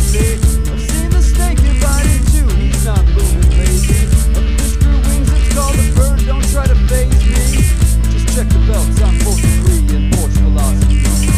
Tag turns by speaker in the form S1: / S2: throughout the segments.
S1: crazy. I've seen the snake divided too, he's not moving lazy. A fish grew wings, it's called a bird, don't try to phase me. Just check the belts, I'm 4th degree in porch philosophy.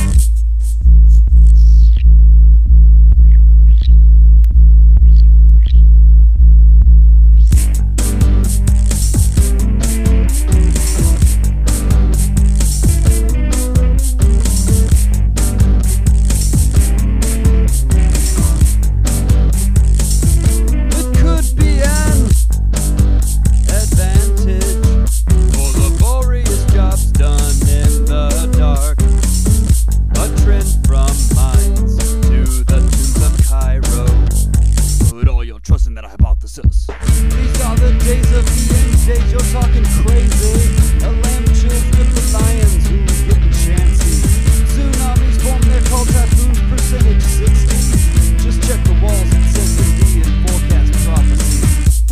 S1: These are the days of the end days, you're talking crazy. A lamb chills with the lions, who's getting chancy. Tsunamis form, they're called typhoons, percentage 60. Just check the walls, it says MD and forecast prophecy.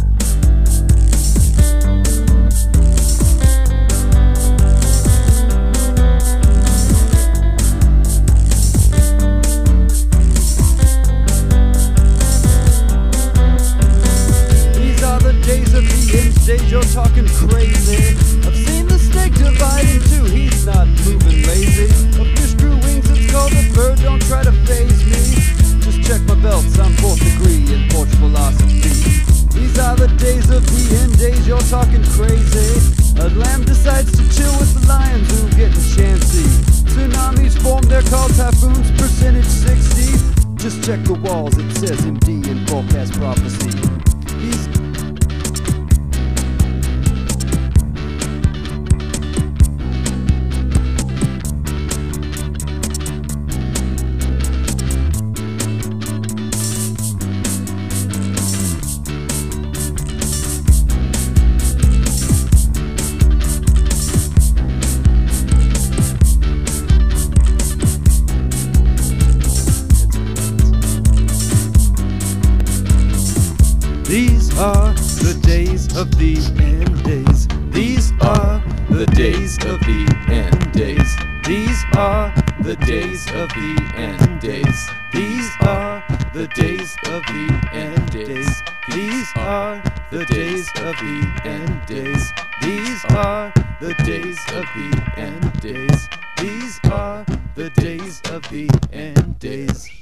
S1: Days you're talking crazy. I've seen the snake divide in two, he's not moving lazy. A fish grew wings, it's called a bird, don't try to phase me. Just check my belts, I'm 4th degree in porch philosophy. These are the days of the end days, you're talking crazy. A lamb decides to chill with the lions, who getting chancy. Tsunamis form, they're called typhoons, percentage 60. Just check the walls, it says MD in forecast prophecy.
S2: These are the days of the end days. These are the days of the end days. These are the days of the end days. These are the days of the end days. These are the days of the end days. These are the days of the end days. These are the days of the end days.